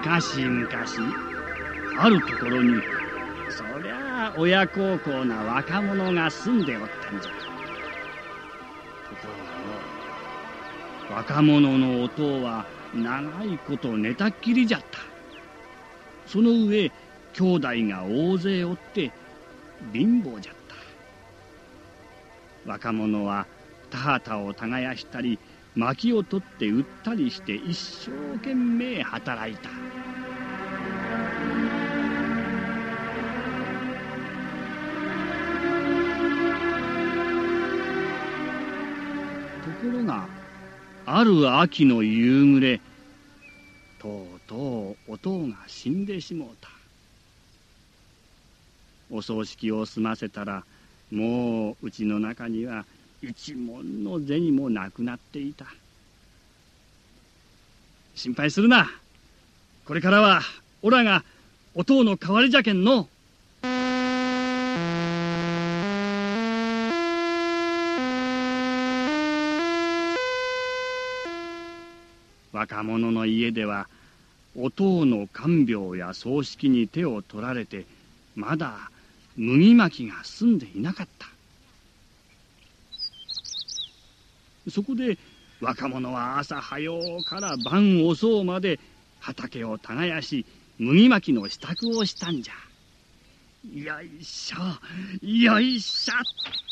昔々あるところにそりゃあ親孝行な若者が住んでおったんじゃ。ところがの若者のお父は長いこと寝たっきりじゃった。その上兄弟が大勢おって貧乏じゃった。若者は田畑を耕したり薪を取って売ったりして一生懸命働いた。ところがある秋の夕暮れ、とうとうお父が死んでしもうた。お葬式を済ませたらもううちの中には一文の銭もなくなっていた。心配するな。これからはおらがお父の代わりじゃけんの。若者の家ではお父の看病や葬式に手を取られてまだ麦まきが済んでいなかった。そこで若者は朝早うから晩遅うまで畑を耕し麦まきの支度をしたんじゃ。よいしょよいしょ。